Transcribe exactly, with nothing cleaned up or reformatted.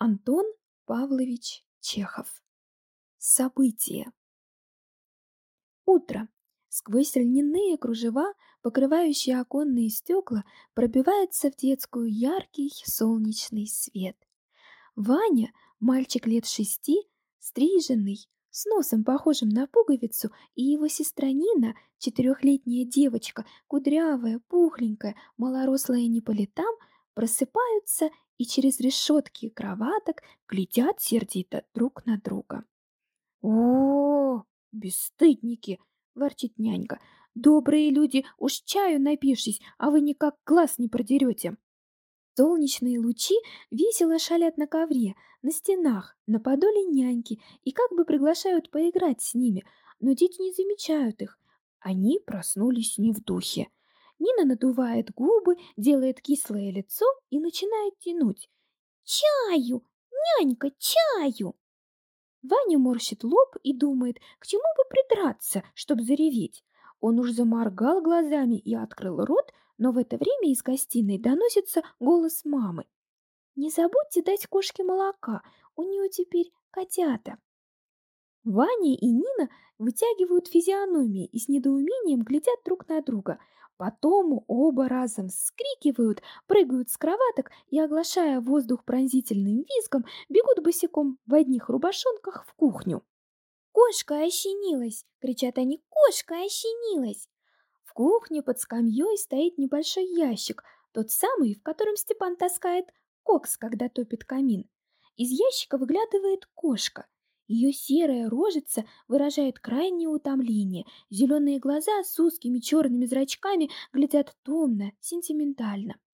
Антон Павлович Чехов. События. Утро. Сквозь льняные кружева, покрывающие оконные стекла, пробивается в детскую яркий солнечный свет. Ваня, мальчик лет шести, стриженный, с носом похожим на пуговицу, и его сестра Нина, четырехлетняя девочка, кудрявая, пухленькая, малорослая не по летам, просыпаются и через решетки кроваток глядят сердито друг на друга. «О, бесстыдники!» — ворчит нянька. «Добрые люди, уж чаю напившись, а вы никак глаз не продерете!» Солнечные лучи весело шалят на ковре, на стенах, на подоле няньки и как бы приглашают поиграть с ними, но дети не замечают их. Они проснулись не в духе. Нина надувает губы, делает кислое лицо и начинает тянуть. «Чаю! Нянька, чаю!» Ваня морщит лоб и думает, к чему бы придраться, чтобы зареветь. Он уж заморгал глазами и открыл рот, но в это время из гостиной доносится голос мамы. «Не забудьте дать кошке молока, у нее теперь котята». Ваня и Нина вытягивают физиономии и с недоумением глядят друг на друга. Потом оба разом вскрикивают, прыгают с кроваток и, оглашая воздух пронзительным визгом, бегут босиком в одних рубашонках в кухню. «Кошка ощенилась!» — кричат они. «Кошка ощенилась!» В кухне под скамьей стоит небольшой ящик, тот самый, в котором Степан таскает кокс, когда топит камин. Из ящика выглядывает кошка. Ее серая рожица выражает крайнее утомление. Зеленые глаза с узкими черными зрачками глядят томно, сентиментально.